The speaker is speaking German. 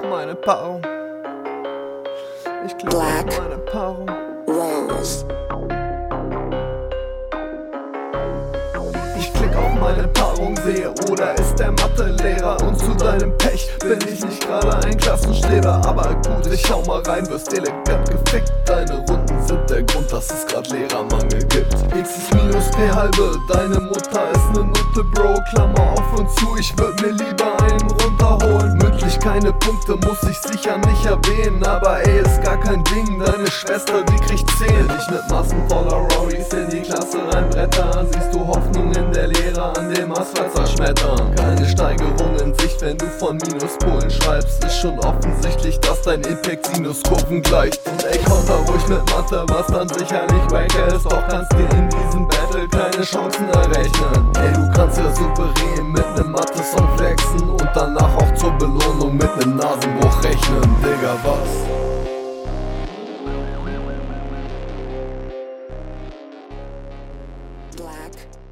meine Paarung. Ich klick Black auf meine Paarung. Rose. Ich klick auf meine Paarung, sehe, oder ist der Mathelehrer. Und zu deinem Pech bin ich nicht gerade ein Klassenstreber. Aber gut, ich schau mal rein, wirst elegant gefickt. Deine Runden sind der Grund, dass es grad Lehrermangel gibt. X ist minus P halbe, deine Mutter ist ne Nutte, Bro. Klammer auf und zu, ich würd mir lieber einen runterholen. Mündlich keine Punkte, muss ich sicher nicht erwähnen. Aber ey, ist gar kein Ding, deine Schwester, die kriegt 10. Ich mit Massen voller Rowdies in die Klasse reinbrettern. Siehst du Hoffnung in der Lehre an dem Asphalt zerschmettern. Keine Steigerung in Sicht, wenn du von Minuspolen schreibst. Ist schon offensichtlich, dass dein Impact Sinuskurven gleicht. Und ey, konter ruhig mit Mathe, was dann sicherlich wack ist. Doch kannst dir in diesem Battle keine Chancen errechnen. Ey, du kannst ja souverän mit nem Mathe-Song flexen und danach auch zur Belohnung mit nem Nasenbruch rechnen. Digga, was? Black